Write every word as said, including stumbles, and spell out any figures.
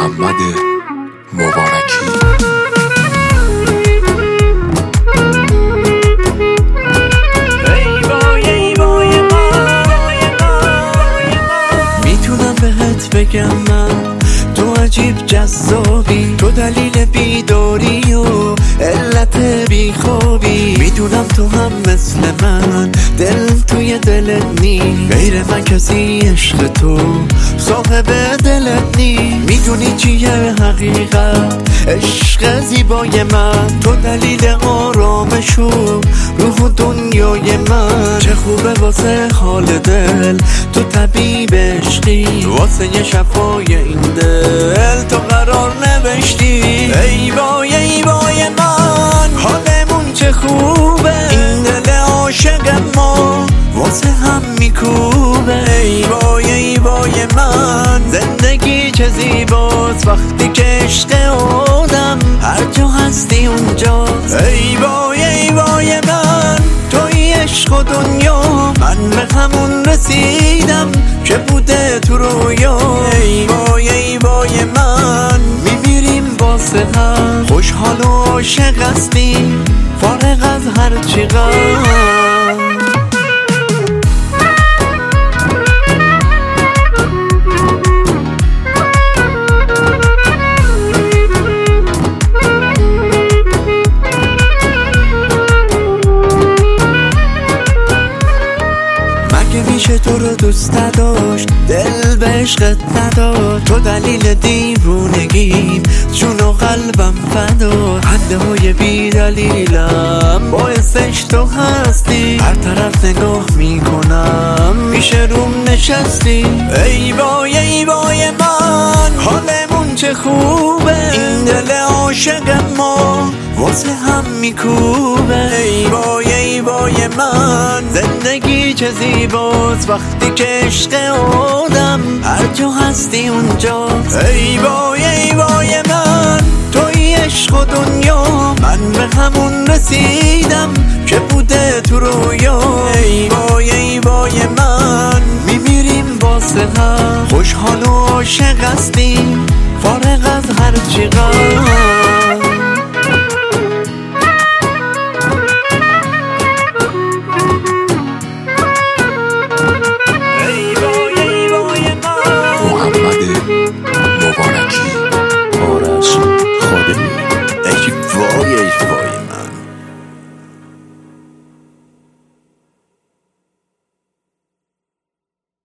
محمد مبارکی. میتونم بهت بگم من تو عجیب جذابی، تو دلیل بیداری و علت بیخوابی. میدونم تو هم مثل من دل توی دلت نی، غیر من کسی عشق تو صاحب دلت نی. میدونی چیه حقیقت عشق زیبای من، تو دلیل آرامش و روح و دنیای من. چه خوبه واسه حال دل تو طبیب عشقی، واسه شفای این دل تو قرار نوشتی. ای وای ای وای من حالمون چه خوبه، این دل عاشق ما واسه هم میکوبه. ای وای ای وای من زندگی چه زیباست وقتی که عشق آدم هر جا هستی اونجاست. ای وای ای وای من توی عشق و دنیا، من به همون رسیدم که بوده تو رویا. ای وای ای وای من میمیریم واسه هم، خوشحال و عاشق هستیم فارغ از هر چی غم. میشه تو رو دوست نداشت دل به عشقت نداد، تو دلیل دیوونگیم جون و قلبم فداد. خنده های بی دلیلم باعثش تو هستی، هر طرف نگاه میکنم پیش روم نشستی. ای وای ای وای من حالمون چه خوبه، این دل عاشق ما واسه هم میکوبه. ای وای ای وای من زندگی چه زیباست وقتی که عشق آدم هر جا هستی اونجاست. ای وای ای وای من توی عشق و دنیا، من به همون رسیدم که بوده تو رویا. ای وای ای وای من میمیریم واسه هم، خوشحال و عاشق هستیم فارغ از هر چی غم.